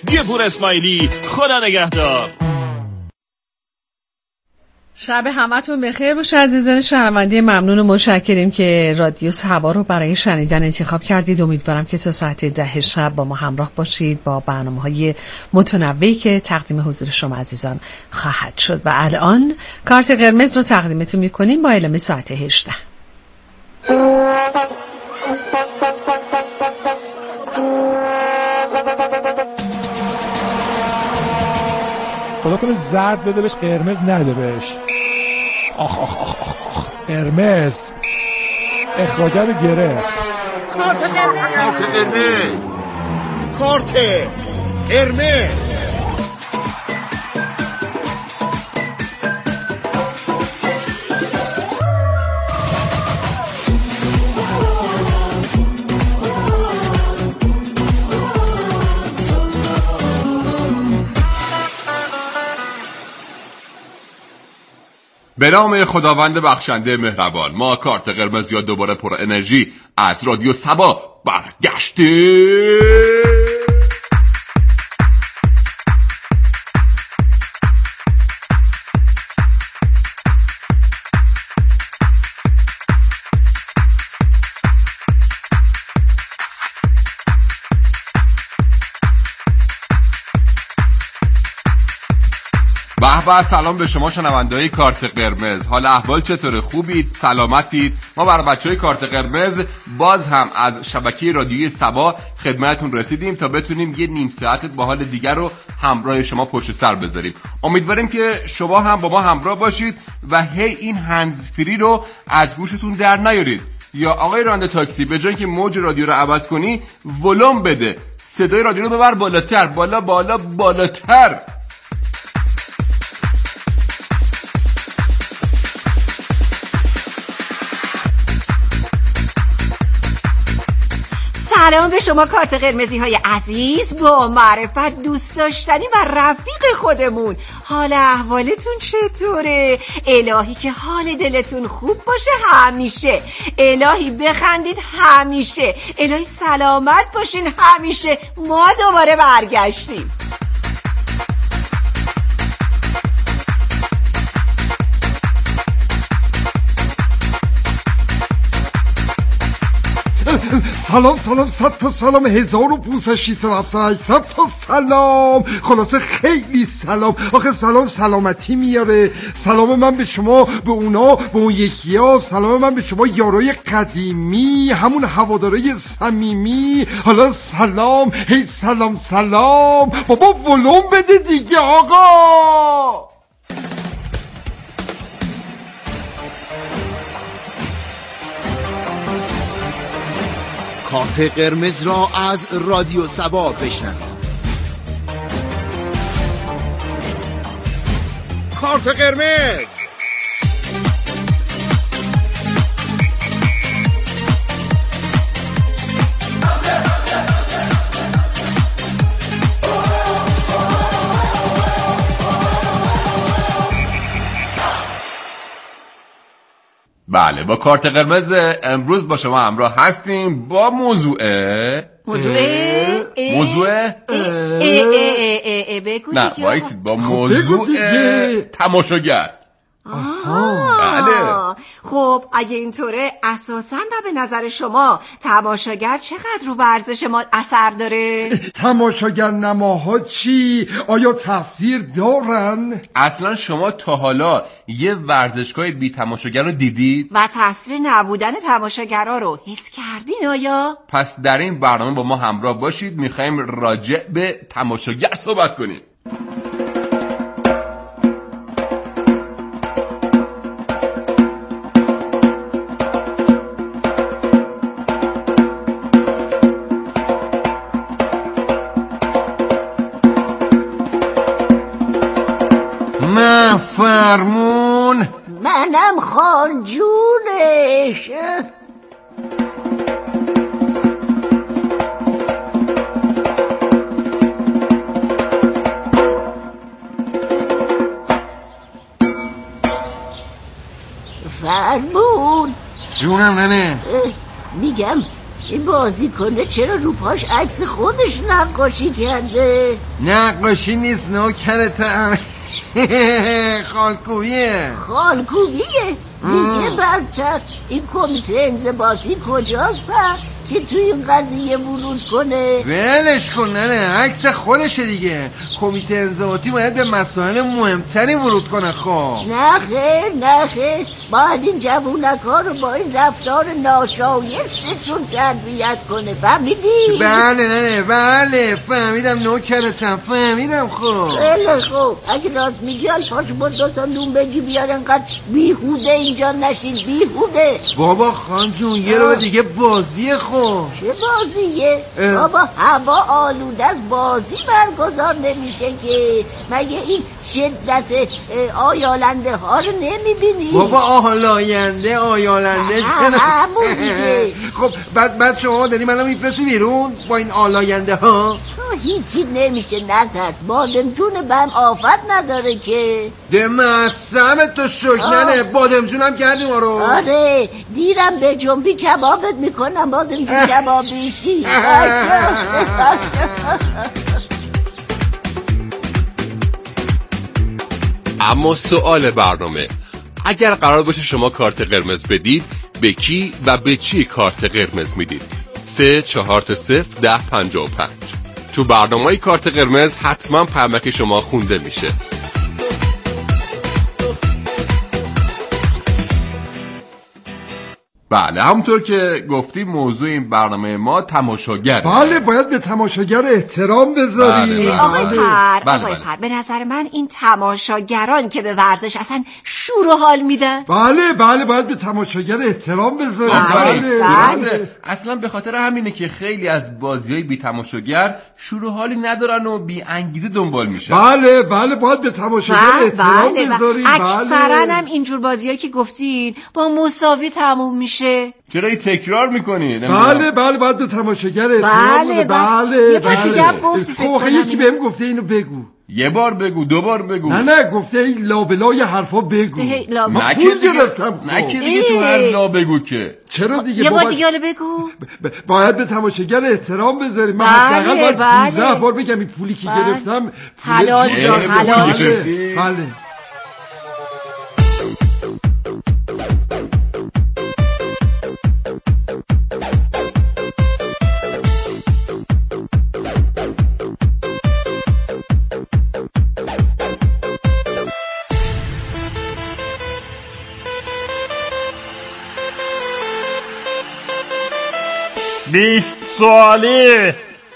پور اسماعیلی، خدا نگهدار. شب همتون بخیر باشه عزیزان شنونده. ممنون و متشکریم که رادیو صبا رو برای شنیدن انتخاب کردید. امیدوارم که تا ساعت 10 شب با ما همراه باشید با برنامه‌های متنوعی که تقدیم حضور شما عزیزان خواهد شد. و الان کارت قرمز رو تقدیمتون می‌کنیم با اعلام ساعت 18. خدا کنه زرد بده بهش، قرمز نده بهش. آخ آخ آخ آخ قرمز اخراجه رو گرفت. کارت قرمز، کارت قرمز، کارت قرمز. به نام خداوند بخشنده مهربان، ما کارت قرمز یا دوباره پر انرژی از رادیو صبا برگشته. به سلام به شما شنونده‌های کارت قرمز. حال احوال چطوره؟ خوبید؟ سلامتید؟ ما برای بچه‌های کارت قرمز باز هم از شبکه رادیوی صبا خدمتتون رسیدیم تا بتونیم یه نیم ساعت با حال دیگر رو همراه شما پشت سر بذاریم. امیدواریم که شما هم با ما همراه باشید و هی این هندز فری رو از گوشتون در نیارید. یا آقای راننده تاکسی، به جای که موج رادیو رو عوض کنی ولوم بده، صدای رادیو رو ببر بالاتر، بالاتر. سلام به شما کارت قرمزی های عزیز، با معرفت، دوست داشتنی و رفیق خودمون. حال احوالتون چطوره؟ الهی که حال دلتون خوب باشه همیشه، الهی بخندید همیشه، الهی سلامت باشین همیشه. ما دوباره برگشتیم. سلام 100 تا سلام، 1500 تا سلام، خلاصه خیلی سلام. آخه سلام سلامتی میاره. سلام من به شما، به اونا، به اون یکی ها. سلام من به شما یارای قدیمی، همون هوادارای صمیمی. حالا سلام، هی سلام بابا ولوم بده دیگه آقا. کارت قرمز را از رادیو صبا بشنوید. کارت قرمز. بله، با کارت قرمز امروز با شما همراه هستیم با موضوع نه وایسید، با موضوع تماشاگر. بله. خب اگه اینطوره اساساً و به نظر شما تماشاگر چقدر رو ورزش ما اثر داره؟ تماشاگر نماها چی؟ آیا تاثیر دارن؟ اصلا شما تا حالا یه ورزشگاه بی تماشاگر رو دیدید؟ و تاثیر نبودن تماشاگرها رو حس کردین آیا؟ پس در این برنامه با ما همراه باشید، میخوایم راجع به تماشاگر صحبت کنیم. فرمون منم خانجونش. فرمون جونم ننه. میگم این بازیکنه چرا رو پاش عکس خودش نقاشی کرده؟ نقاشی نیست نوکرتم. خالکوبیه. خالکوبیه؟ دیگه بدتر. این کمیته انضباطی کجاست که توی این قضیه ورود کنه؟ ولش کن نه عکس خودشه دیگه. کمیته انضباطی باید به مسائل مهمتری ورود کنه. خب نه خیر باید این جوونکا رو با این رفتار ناشایستشون تربیت کنه. فهمیدی؟ بله فهمیدم نوکرتم. فهمیدم. خب خیلی خوب. اگه راست میگی پاشو برد 2 تا نون بگی بیار. انقدر بیهوده اینجا نشین. بیهوده بابا خان جون یه رو دیگه بازیه. خب چه بازیه؟ بابا هوا آلوده از بازی برگزار نمیشه که. مگه این شدت آیالنده ها رو نمیبینی؟ بابا آلاینده همون دیگه. خب بعد شما داری منو میفرستی بیرون با این آلاینده ها؟ تو هیچی نمیشه نترس. بادم جون بم آفت نداره که. دمستم تو شکننه. بادم جونم کردی ما رو. آره دیرم به جنبی کبابت میکنم. بادم جون کبابیشی. اما سوال برنامه، اگر قرار باشه شما کارت قرمز بدید به کی و به چی کارت قرمز میدید؟ 3 4 0 10 55. تو برنامه‌ی کارت قرمز حتما پیامک شما خونده میشه. بله همونطور که گفتیم موضوع این برنامه ما تماشاگر. بله باید به تماشاگر احترام بذاریم. آقای پر به نظر من این تماشاگران که به ورزش اصلا شور و حال میدن. بله باید به تماشاگر احترام بذاریم. بله. اصلا به خاطر همینه که خیلی از بازی‌های بی تماشاگر شور و حالی ندارن و بی انگیزه دنبال میشن. بله باید به تماشاگر احترام بذاریم. اکثرا هم اینجور بازی‌هایی که گفتین با مساوی تموم میشه. چرا این تکرار میکنی؟ بله باید به تماشاگر احترام بذاریم. بله. یه بار دیگه هم گفتی فکر کنم. یکی بهم گفته اینو بگو. یه بار بگو 2 بار بگو. نه گفته این لابلای حرفا بگو. نه که دیگه تو هر لا بگو که. چرا دیگه؟ یه بار دیگه بگو. باید به تماشاگر احترام بذاریم. من حداقل باید 15 بار بگم این پولی که گرفتم حلال شد. بله. بیست سوالی.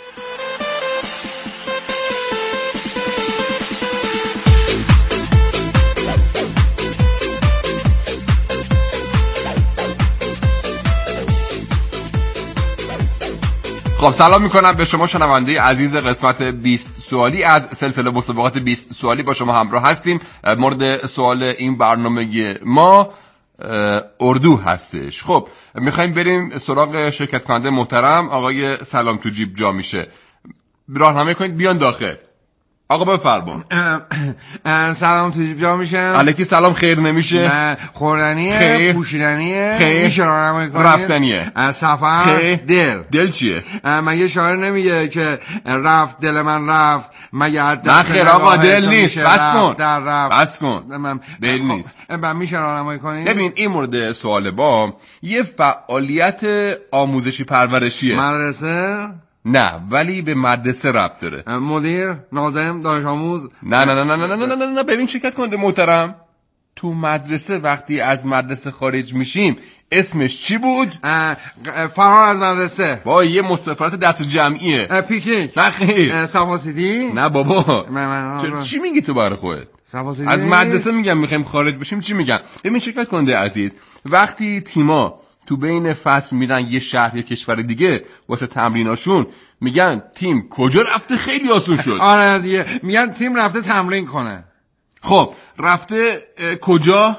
خب سلام میکنم به شما شنونده عزیز. قسمت 20 سوالی از سلسله مسابقات 20 سوالی با شما همراه هستیم. مورد سوال این برنامه ما اردو هستش. خب میخوایم بریم سراغ شرکت کننده محترم آقای سلام تو جیب جا میشه. راهنمایی کنید بیان داخل. آقا بفرمون. سلام تو جیب جا میشم. الکی سلام خیر نمیشه. نه خوردنیه، پوشیدنیه، میشه راهنمایی کنید. رفتنیه. سفر. دل چیه؟ مگه شاعر نمیگه که رفت دل من رفت مگه نه خیر آقا دل نیست. بس کن. دل نیست. میشه راهنمایی کنید؟ ببین این مورد سوال با یه فعالیت آموزشی پرورشیه. مدرسه؟ نه ولی به مدرسه ربط داره. مدیر، ناظم، دانش آموز؟ نه ببین شرکت کننده محترم، تو مدرسه وقتی از مدرسه خارج میشیم اسمش چی بود؟ فرار از مدرسه. با یه مسافرت دست جمعیه. پیکنیک؟ نه خیر. صفاسیدی؟ نه بابا. چی میگی تو برای خودت؟ از مدرسه میگم میخوایم خارج بشیم چی میگن؟ ببین شرکت کننده عزیز، وقتی تیما تو بین فصل میرن یه شهر یا کشور دیگه واسه تمریناشون، میگن تیم کجا رفته؟ خیلی آسون شد. آره دیگه میگن تیم رفته تمرین کنه. خب رفته کجا؟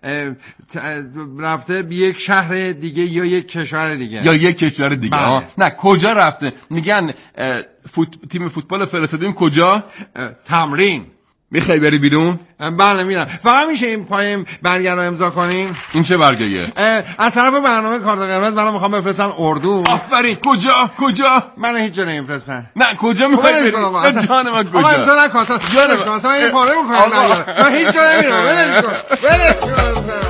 رفته به یک شهر دیگه یا یک کشور دیگه. بله. نه کجا رفته؟ میگن تیم فوتبال فرستادیم کجا؟ تمرین. میخوای بری بیرون؟ بله میرم. فقط میشه این پای برگه رو امضا کنین؟ این چه برگه‌ایه؟ از طرف برنامه کارت قرمز منو میخوام بفرستن اردو. آفرین. کجا؟ منو هیچ جا نمیفرستن. نه کجا میخوای بری؟ جان من کجا؟ آقا امضا نکن اصلا. جانش کن اصلا من این پاره میکنم. من هیچ جا نمیرم. ولش کن.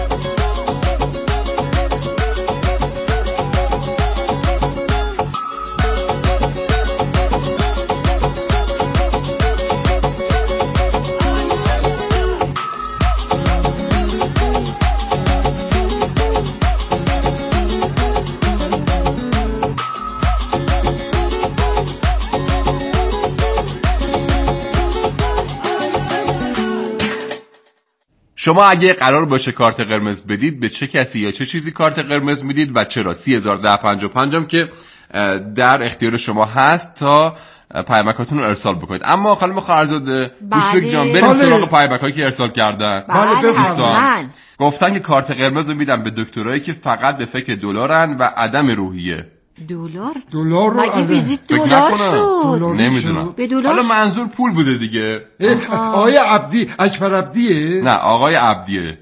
شما اگه قرار باشه کارت قرمز بدید به چه کسی یا چه چیزی کارت قرمز میدید و چرا؟ 301055 هم که در اختیار شما هست تا پیامکاتون رو ارسال بکنید. اما خانم خواهرزاده مشفق جان بریم سراغ پیامکایی که ارسال کردن. بله حتما. گفتن که کارت قرمز رو میدن به دکترایی که فقط به فکر دلارن و عدم روحیه. دلار مگه ویزیت دلار شد؟ نمیدونم. حالا منظور پول بوده دیگه. آقای عبدی، اکبر عبدیه؟ نه آقای عبدیه.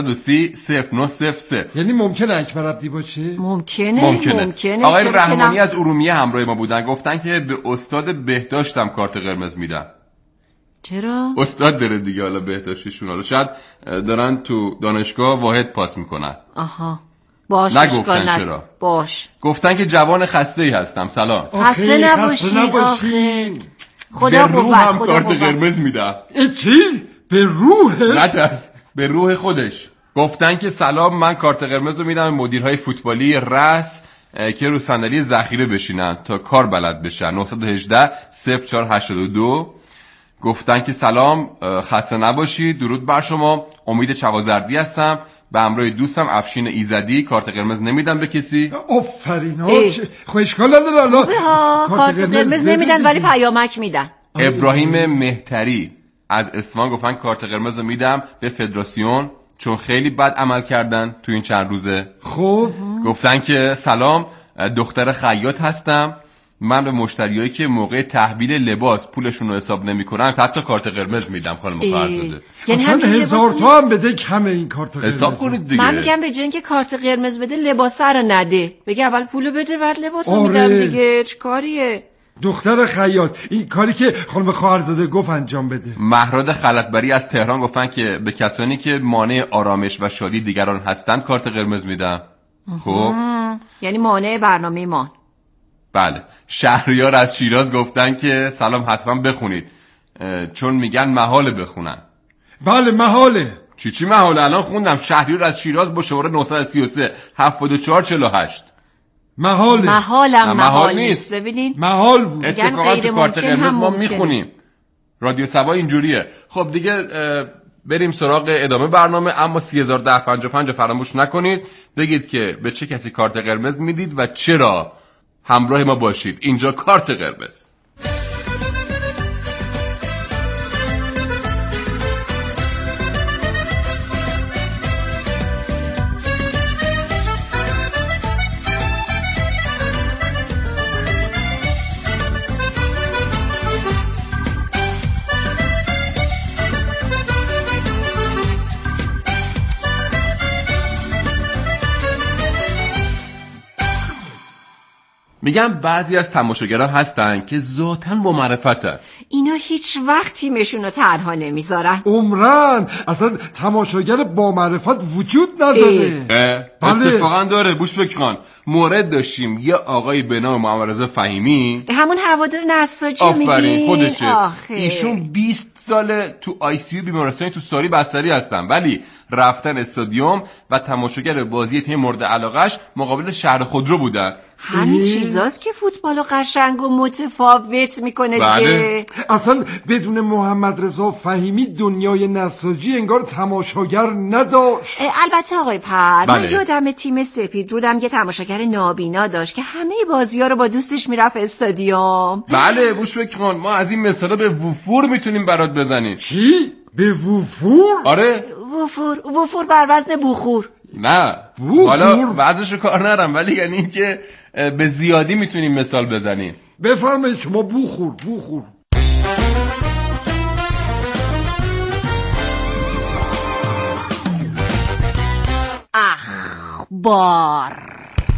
930-0903. یعنی ممکنه اکبر عبدی باشه؟ ممکنه. آقای رحمانی از ارومیه همراه ما بودن، گفتن که به استاد بهداشتم کارت قرمز میدن. چرا؟ استاد داره دیگه، حالا بهداشتشون حالا شاید دارن تو دانشگاه واحد پاس میکنن. آها باش. نگفتن چرا؟ باش. گفتن که جوان خسته‌ای هستم. سلام. خسته نباشین. خدا به روح هم کارت قرمز میدم. چی؟ به روح؟ نترس، به روح خودش. گفتن که سلام، من کارت قرمز رو میدم مدیرهای فوتبالی رأس که رو صندلی ذخیره بشینن تا کار بلد بشن. 918-0482. گفتن که سلام، خسته نباشید، درود بر شما، امید چوازردی هستم، به همراه دوستم افشین ایزدی، کارت قرمز نمیدم به کسی. آفرین. خب اشکال نداره. حالا کارت قرمز نمیدن ولی پیامک میدن. ابراهیم مهتری از اصفهان گفتن کارت قرمز رو میدم به فدراسیون چون خیلی بد عمل کردن تو این چند روزه. خب گفتن که سلام، دختر خیاط هستم، من به مشتریایی که موقع تحویل لباس پولشون رو حساب نمی‌کنن حتی کارت قرمز میدم. خانم خواهرزاده یعنی اصلا 1000 تا هم بده کمه این کارت قرمز. حساب کنید دیگه. من میگم به جای اینکه کارت قرمز بده لباس رو نده، بگه اول پولو بده بعد لباسو میدم دیگه. چه کاریه؟ دختر خیاط این کاری که خانم خواهرزاده گفت انجام بده. مهراد خلطبری از تهران گفتن که به کسانی که مانع آرامش و شادی دیگران هستن کارت قرمز میدم. خب یعنی مانع برنامه ما. بله. شهریار از شیراز گفتن که سلام، حتما بخونید چون میگن محاله بخونن. بله محاله. چی محاله؟ الان خوندم. شهریار از شیراز با شماره 933-7448. محال نیست. ببینین محال بود. اتفاقا تو کارت قرمز ما میخونیم. رادیو سبا اینجوریه. خب دیگه بریم سراغ ادامه برنامه. اما 301055 فراموش نکنید بگید که به چه کسی کارت قرمز میدید و چرا. همراه ما باشید. اینجا کارت قرمز. میگم بعضی از تماشاگرها هستن که ذاتاً با معرفتن. اینا هیچ وقت تیمشون رو تنها نمیذارن. عمرن اصلا تماشاگر با معرفت وجود نداره. اتفاقا داره. بوش بکن مورد داشتیم یه آقای به نام محمد رضا فهیمی، همون هوادار نساجی میگی؟ آفرین خودشه. ایشون 20 سال تو آی سی یو بیمارستانی تو ساری بستری هستن ولی رفتن استادیوم و تماشاگر بازی تیم مورد علاقش مقابل شهر خودرو بودن. همین چیزاست که فوتبالو قشنگ و متفاوت میکنه بله. اصلا بدون محمد رضا فهیمی دنیای نساجی انگار تماشاگر نداشت. البته آقای پر من یادم تیم سپید رودم یه تماشاگر نابینا داشت که همه بازی‌ها رو با دوستش میرفت استادیوم. بله بوش بکن ما از این مثالا به وفور میتونیم برات بزنیم. چی؟ به وفور؟ آره وفور بر وزن بخور. نه حالا وزنش رو کار ندارم ولی یعنی این که به زیادی میتونیم مثال بزنیم. بفرمایید شما بخور. بار.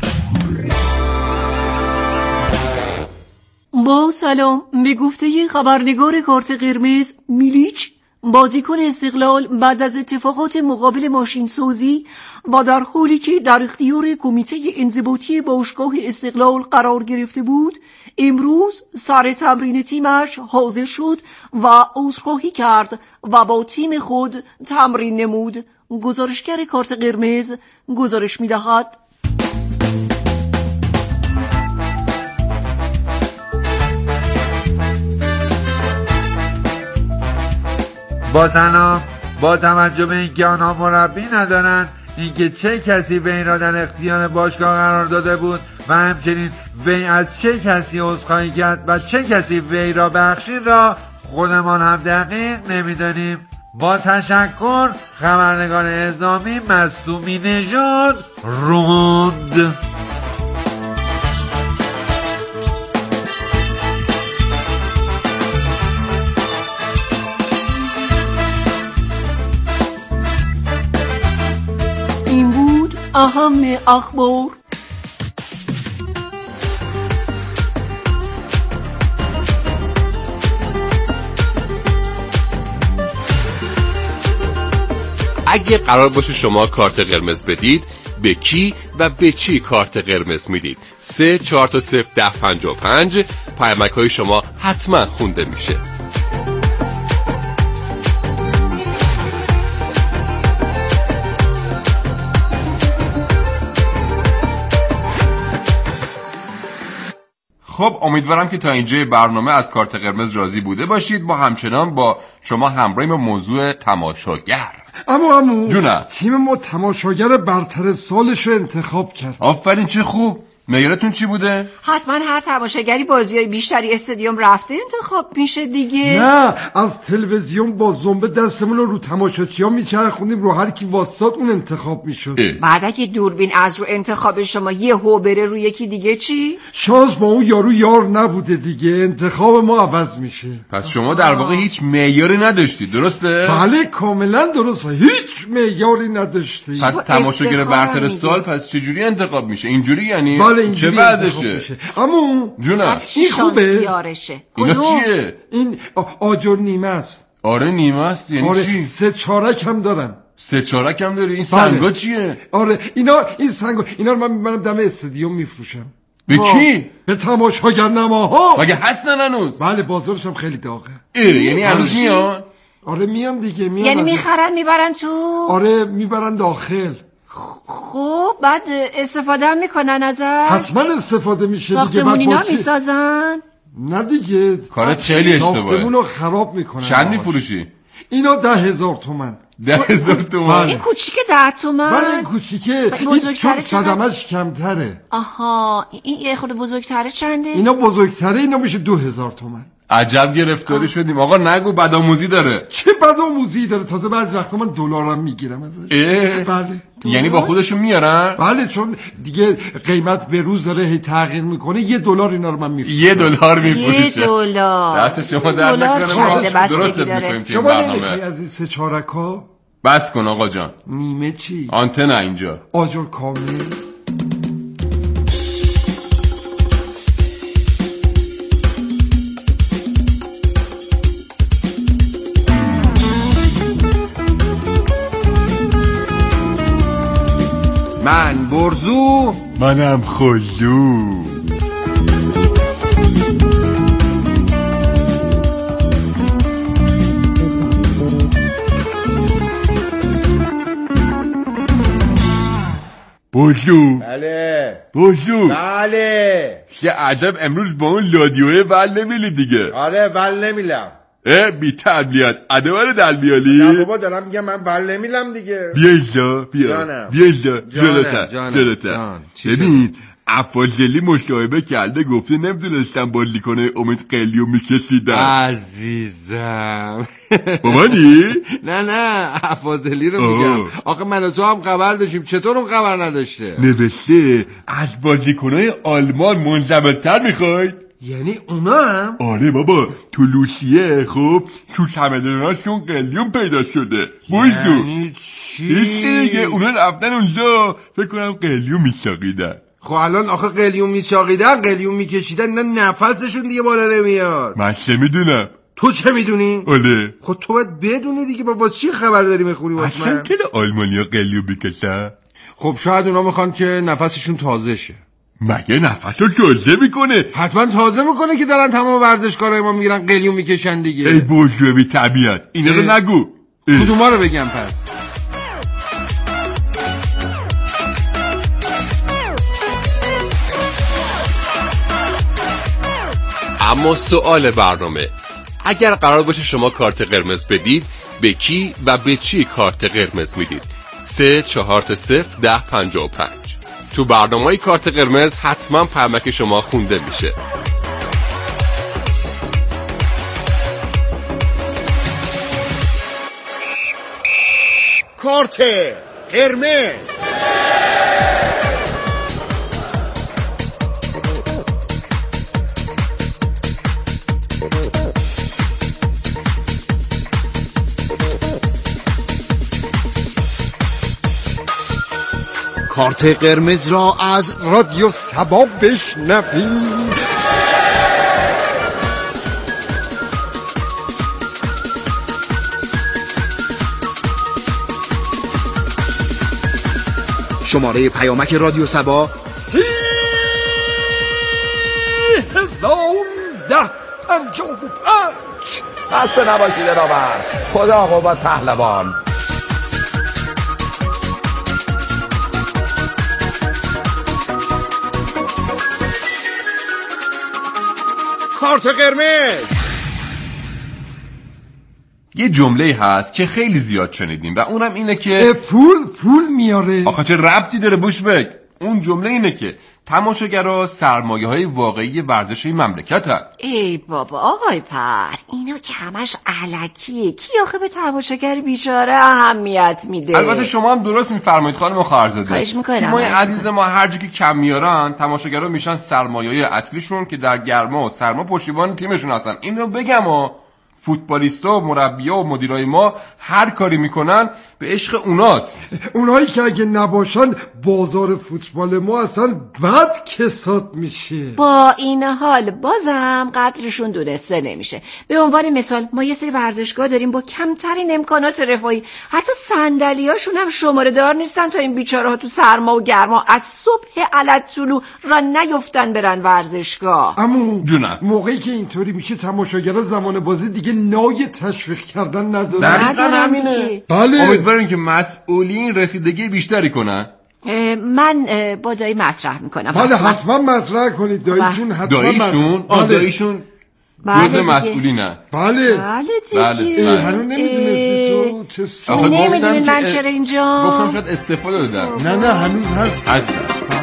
با سلام، به گفته خبرنگار کارت قرمز میلیچ، بازیکن استقلال بعد از اتفاقات مقابل ماشین سازی و در حالی که در اختیار کمیته انضباطی باشگاه استقلال قرار گرفته بود، امروز سر تمرین تیمش حاضر شد و عذرخواهی کرد و با تیم خود تمرین نمود. گزارشگر کارت قرمز گزارش می‌دهد. با سلام، با توجه به اینکه آنها مربی ندارند، اینکه چه کسی وی را در اختیار باشگاه قرار داده بود و همچنین وی از چه کسی عذرخواهی کرد و چه کسی وی را بخشید را خودمان هم دقیق نمیدانیم. با تشکر، خبرنگار اعزامی مصدومی نژاد روند. این بود اهم اخبار. اگه قرار باشه شما کارت قرمز بدید، به کی و به چی کارت قرمز میدید؟ 3 4 تا 0 10 55 پیامک های شما حتما خونده میشه. خب امیدوارم که تا اینجای برنامه از کارت قرمز راضی بوده باشید. با همچنان با شما همراهیم موضوع تماشاگر. اما جونم، تیم ما تماشاگر برتر سالش رو انتخاب کرد. آفرین، چه خوب. معیارتون چی بوده؟ حتما هر تماشاگری بازی‌های بیشتری استادیوم رفته انتخاب میشه دیگه. نه، از تلویزیون با زنبه دستمون رو تماشاچی‌ها میچرخوندیم، رو هر کی واسط اون انتخاب میشد. بعد اگه دوربین از رو انتخاب شما یهو بره روی یکی دیگه چی؟ شانس با اون یارو یار نبوده دیگه، انتخاب ما عوض میشه. پس شما در واقع هیچ معیاری نداشتید، درسته؟ بله کاملا درسته، هیچ معیاری نداشتی. پس تماشاگر برتر سال پس چجوری انتخاب میشه؟ اینجوری یعنی؟ بله چه وضعشه؟ اما جونم، این خوبه؟ اینا چیه؟ این آجر نیمه است. آره نیمه است، یعنی آره چی؟ 3 چارک هم دارم. 3 چارک هم داری؟ این بله. سنگا چیه؟ آره این سنگا، اینا رو من میبرم دم استادیوم میفروشم. به کی؟ به تماشاگر نماها. مگه هستن هنوز؟ بله بازارش هم خیلی داغه. یعنی هنوز میان؟ آره میان دیگه، میان. یعنی میخرن میبرن تو؟ آره میبرن داخل. خب بعد استفاده هم میکنن ازش؟ حتما استفاده میشه دیگه. ساختمون اینا میسازن؟ نه دیگه، کارت خیلی اشتباهه. ساختمون رو خراب میکنن. چند میفروشی؟ اینا 10,000 تومن. 10,000 تومن؟ این کوچیکه 10 تومن؟ بله این کوچیکه، این چون صدمش کمتره. آها، این یه خورده بزرگتره چنده؟ اینا بزرگتره، اینا میشه 2,000 تومن. عجب گرفتاری شدیم. آقا نگو بدآموزی داره. چه بدآموزی داره؟ تازه بعضی وقتا من دلارم میگیرم ازش. بله. یعنی با خودشون میارن؟ بله چون دیگه قیمت به روز داره هی تغییر میکنه. $1 اینا رو من میفروشم. $1 میفروشه. $1 دست شما در نکنه، درست میکنیم که شما نمیخوای از این 3 چارک‌ها؟ بس کن آقا جان. نیمه چی؟ آنتن اینجا. آجر کامل. من برزو، منم خلو. برزو. بله. برزو. بله. چه عجب امروز با اون لادیوه ول نمیلی دیگه. آره ول نمیلم. بی تربیت ادوار در بیالی. نه بابا دارم میگم من ول نمیلم دیگه. بیا اینجا، بیا اینجا، جلوتر. ببین افاضلی مصاحبه کرده، گفته نمیدونستم بازی کنه امید قلیو میکشیدم. عزیزم بابانی؟ نه افاضلی رو میگم. آخه من و تو هم خبر داشتیم، چطور اون خبر نداشته؟ نوشته از بازیکنای آلمان منضبط‌تر میخواید؟ یعنی اونا هم؟ آره بابا، تو لوسیه خب تو چمدوناشون قلیون پیدا شده. یعنی چی؟ دیگه اونا رفتن اونجا فکر کنم قلیون میچاقیدن. خب الان آخه قلیون میچاقیدن، قلیون میکشیدن، نه نفسشون دیگه بالا نمیاد. من چه میدونم؟ تو چه میدونی؟ آره. خب تو باید بدونی دیگه، با چی خبر داری میخوری واسه من؟ اصلا که آلمانیا قلیون میکشن؟ خب شاید اونا میخوان که نفسشون تازه شه. مگه نفسو تازه میکنه؟ حتما تازه میکنه که دارن تمام ورزشکارای ما میرن قلیون میکشن دیگه. ای بوجوه بی طبیعت، اینا رو نگو. کدوما رو بگم پس؟ اما سوال برنامه، اگر قرار باشه شما کارت قرمز بدید، به کی و به چی کارت قرمز میدید؟ 3 4 0 10 55. تو برنامه‌ی کارت قرمز حتما پیامک شما خونده میشه. کارت قرمز. کارت قرمز را از رادیو سبا بشنوید. شماره پیامک رادیو سبا 301055. خسته نباشید رابر. خدا قوت پهلوان. کارت قرمز. یه جمله هست که خیلی زیاد شنیدیم و اونم اینه که پول میاره. آخه چه ربطی داره بوشبک؟ اون جمله اینه که تماشاگرها سرمایه‌های واقعی ورزش این مملکتن. ای بابا آقای پر، اینا که همش الکیه. کی آخه به تماشاگر بیچاره اهمیت میده؟ البته شما هم درست میفرمایید خانم خواهرزاده. خواهش میکنم. تیمای عزیز ما هر جا که کم میارن، تماشاگرها میشن سرمایه‌های اصلیشون که در گرما و سرما پشتیبان تیمشون هستن. اینو بگم فوتبالیستا و مربی‌ها و مدیرای ما هر کاری میکنن به عشق اوناست. اونایی که اگه نباشن بازار فوتبال ما اصلا بد کساد میشه. با این حال بازم قدرشون دونسته نمیشه. به عنوان مثال ما یه سری ورزشگاه داریم با کمترین امکانات رفاهی، حتی صندلیاشون هم شماره دار نیستن تا این بیچاره‌ها تو سرما و گرما از صبح علت‌طلوع را نیفتن برن ورزشگاه. اما جونم موقعی که اینطوری میشه تماشاگرها زمان بازی دیگه نای تشویق کردن نداره. دقیقاً همینه. بله. امیدواریم که مسئولین رسیدگی بیشتری کنن. من با دایی مطرح میکنم. بله حتما مطرح کنید. داییشون حتما داییشون؟ داییشون جزء مسئولینه. بله دیگه. هنوز نمیدونستی تو چه سوال؟ نمیدونین من چرا اینجا؟ گفتم شاید استفاده دادم. نه هنوز هست.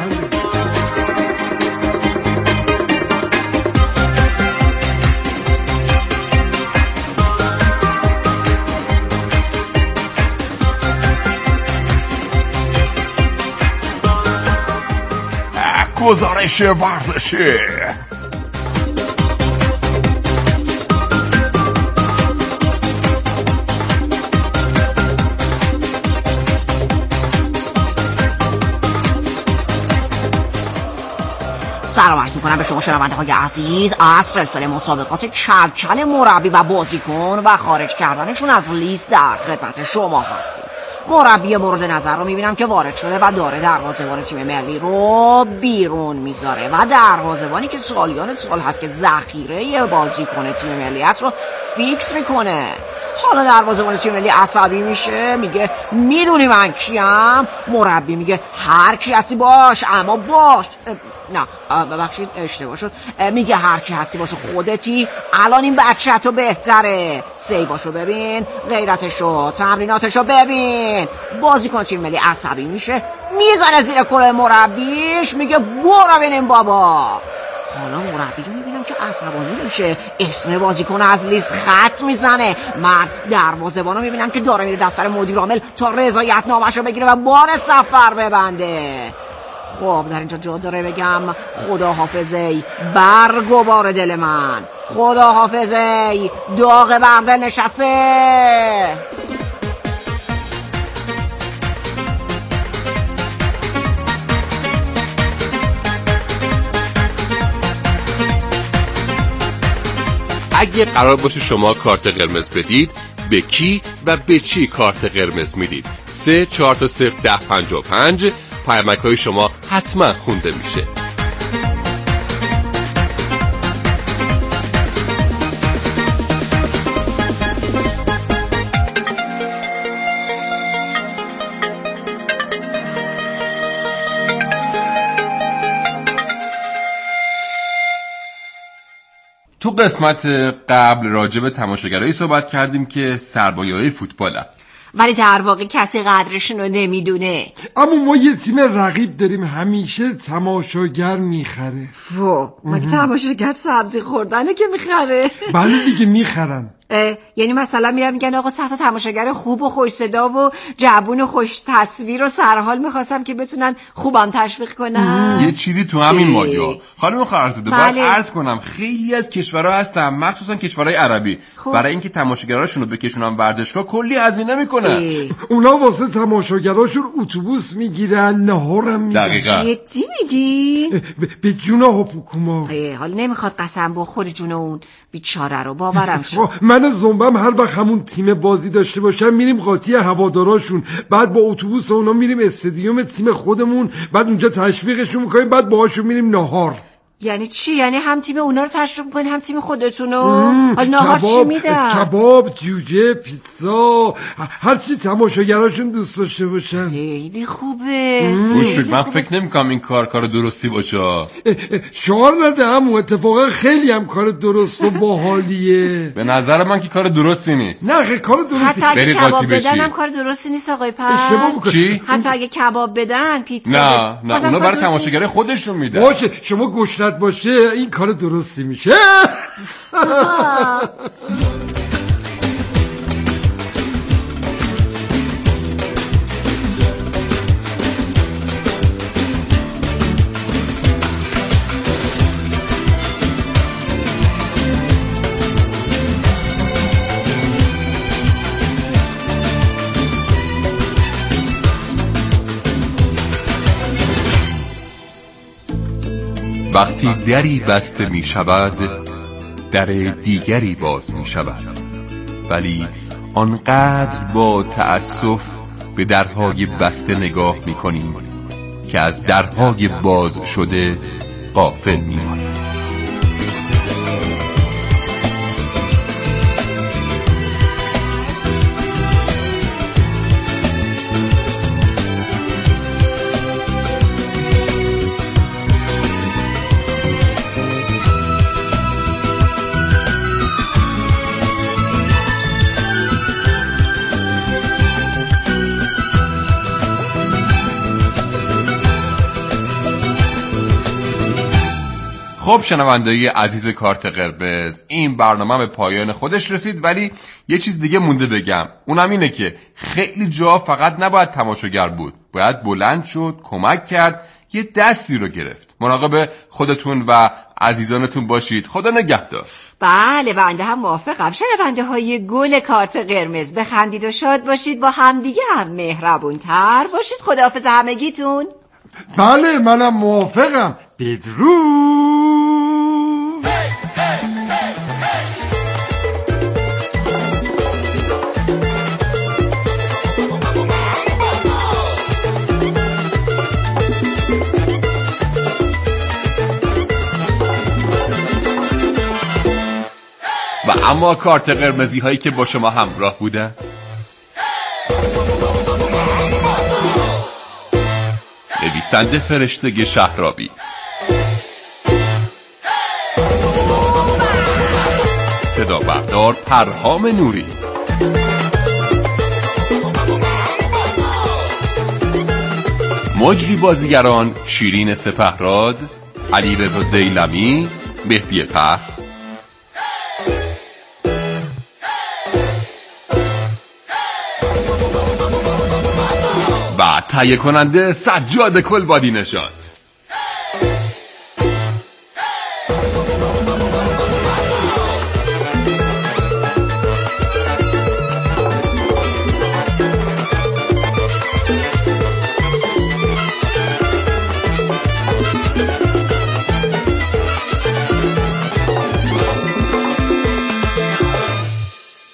گزارش ورزشی. سلام عرض میکنم به شما شنونده های عزیز از سلسله مسابقات کلکل مربی و بازیکن و خارج کردنشون از لیست در خدمت شما هستیم. مربی مورد نظر رو میبینم که وارد شده و داره دروازه‌بان تیم ملی رو بیرون میذاره و دروازه‌بانی که سالیان سال هست که ذخیره بازیکن تیم ملی است رو فیکس میکنه. حالا دروازه‌بان تیم ملی عصبی میشه، میگه میدونی من کیم؟ مربی میگه هر کی هستی باش، اما باش. نه ببخشید اشتباه شد. میگه هر کی هستی واسه خودتی، الان این بچه تو بهتره. سیواشو ببین، غیرتشو، تمریناتشو ببین. بازیکن تیم ملی عصبی میشه، میزنه زیر کلاه مربیش، میگه برو ببینیم بابا. حالا مربی رو میبینم که عصبانی میشه، اسم بازیکن از لیست خط میزنه. من دروازه‌بان رو میبینم که داره میره دفتر مدیر عامل تا رضایت نامش رو بگیره و بار سفر ببنده. خب در اینجا جا داره بگم خدا حافظی برگ و بار دل من، خدا حافظی داغ برده نشسته. اگه قرار باشه شما کارت قرمز بدید، به کی و به چی کارت قرمز میدید؟ 3 4 تا 0 10 55 پیامک‌های شما حتما خونده میشه. تو قسمت قبل راجع به تماشاگرایی صحبت کردیم که سرمایه‌های فوتبالن، ولی در واقع کسی قدرشون رو نمیدونه. اما ما یه تیم رقیب داریم همیشه تماشاگر میخره. مگه تماشاگر سبزی خوردنه که میخره؟ بله دیگه میخرن. یعنی مثلا میرن میگن آقا 100 تا تماشاگر خوب و خوش صدا و جوون و خوش تصویر و سرحال میخواستم که بتونن خوبم تشویق کنن. یه چیزی تو همین مایا. خانم خارزاده باید عرض کنم خیلی از کشورها هستن، مخصوصا کشورهای عربی، برای اینکه تماشاگراشون رو بکشونن ورزشگاه کلی هزینه میکنن. اونا واسه تماشاگراشون اتوبوس میگیرن، نهارم میدن. جدی میگی؟ به جون هاپوکوما. حالا نمیخواد قسم بخوری جون اون بیچاره رو، باورم شد. من زنبم هر وقت همون تیم بازی داشته باشم میریم قاطی هواداراشون، بعد با اتوبوس اونا میریم استادیوم تیم خودمون، بعد اونجا تشویقشون میکنیم، بعد باهاشون میریم نهار. یعنی چی؟ یعنی هم تیم اونا رو تشویق میکنین هم تیم خودتونو؟ حالا نهار چی میدن؟ کباب، جوجه، پیتزا، هر چی تماشاگراشون دوست داشته باشن. خیلی خوبه. من فکر نمیکنم این کار درستی باشه. شعار نده عمو، اتفاقا خیلی هم کار درست و باحالیه. به نظر من که کار درستی نیست. نه کار درستی. حتی اگه کباب بدن هم کار درستی نیست آقای پر. چی؟ حتی اگه کباب بدن، پیتزا. نه اونا برای تماشاگر خودشون میدن. باشه شما گوشت باشه این کار درستی میشه. وقتی دری بسته می شود در دیگری باز می شود، ولی آنقدر با تأسف به درهای بسته نگاه می کنیم که از درهای باز شده غافل می مانیم. خب شنونده‌ی عزیز کارت قرمز، این برنامه به پایان خودش رسید، ولی یه چیز دیگه مونده بگم. اونم اینه که خیلی جا فقط نباید تماشاگر بود، باید بلند شد، کمک کرد، یه دستی رو گرفت. مراقب خودتون و عزیزانتون باشید. خدا نگهدار. بله بنده هم موافقم. شنونده های گل کارت قرمز، بخندید و شاد باشید، با همدیگه هم مهربونتر باشید. خداحافظ همگیتون. بله منم موافقم. بدرود. و اما کارت قرمزی هایی که با شما همراه بودن، نویسنده فرشته شهرابی، صدا بردار پرهام نوری، مجری بازیگران شیرین سپهراد، علیرضا دیلمی، مهدی پهر، و تهیه کننده سجاد کلبادی نژاد.